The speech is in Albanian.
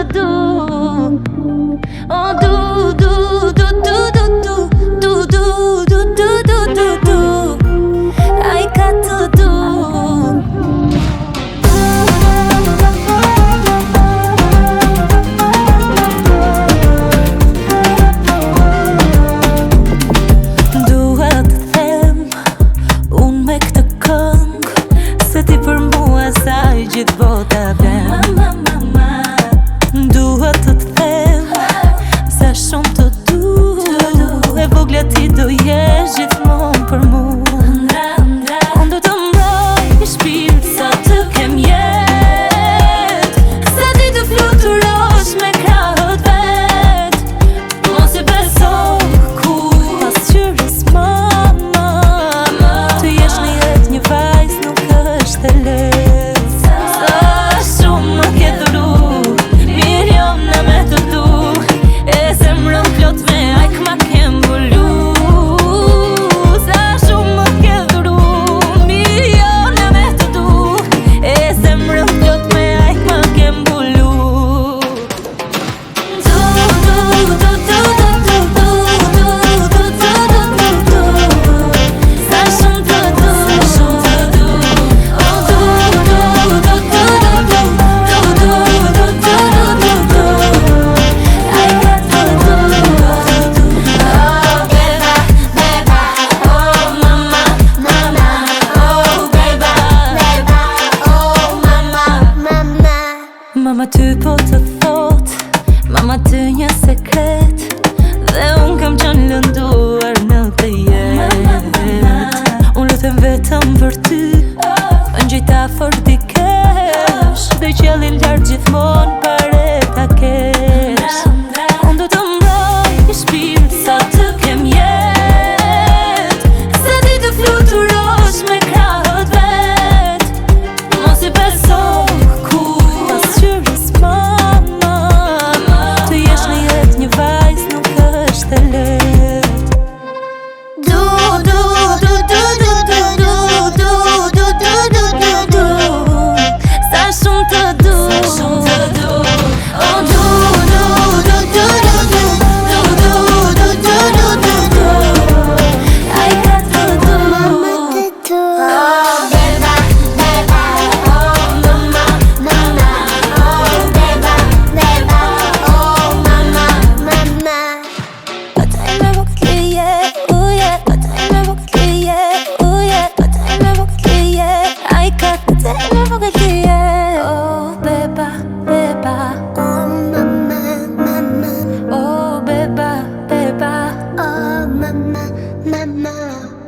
du. Oh du du du du du du du du du du du du. Ai ka të du. Dua të them unë me këtë këngë se ti për mua sa i gjithë bota vlen. Dua të them sa shumë të du. E vogla ti do jesh gjithmonë për mua. Unë do të mbroj shpirt sa të kem jetë, sa ti të fluturosh me krahët vet. Mos e beso kur pasqyrës mama, të jesh në jetë një vajzë nuk është e lehtë. Sa shumë më ke dhuru, miliona me të du, e zemrën plot me ajk ma ke mbulu. Sa shumë më ke dhuru, miliona me të du, e zemrën plot me ajk ma ke mbulu. Du du du du du du du du du du du du. Sa shumë të du, sa shumë të du. Oh du du du du du du du du du du du. Ai ka të du. Oh beba, beba, oh mama, mama, oh beba, beba, oh mama, mama. Mama ty po të thot, mama ty një sekret, dhe unë kam qenë lënduar në të jetë. Unë lutem vetëm për ty, në gjejta for t'i kesh, dhe qëllin lartë gjithmonë pare ta kesh. Unë do të mbroj shpirt sa të kem jetë, sa ti të fluturosh me krahët vet. Mos e beso kur pasqyrës mama, të jesh në jetë një vajzë nuk është e lehtë. Du du du du du du du du du du du du. Sa shumë të du, sa shumë të du. Oh du du du du du du du du du du du. Ai ka të du. Oh beba, beba, oh mama, mama, oh beba, beba, oh mama, mama. Pata ime vogët lije, uje, pata ime vogët lije, uje, pata ime vogët lije. Ai ka pata ime vogët lije. Oh beba, beba, Oh mama, mama, oh beba, beba. oh mama, mama.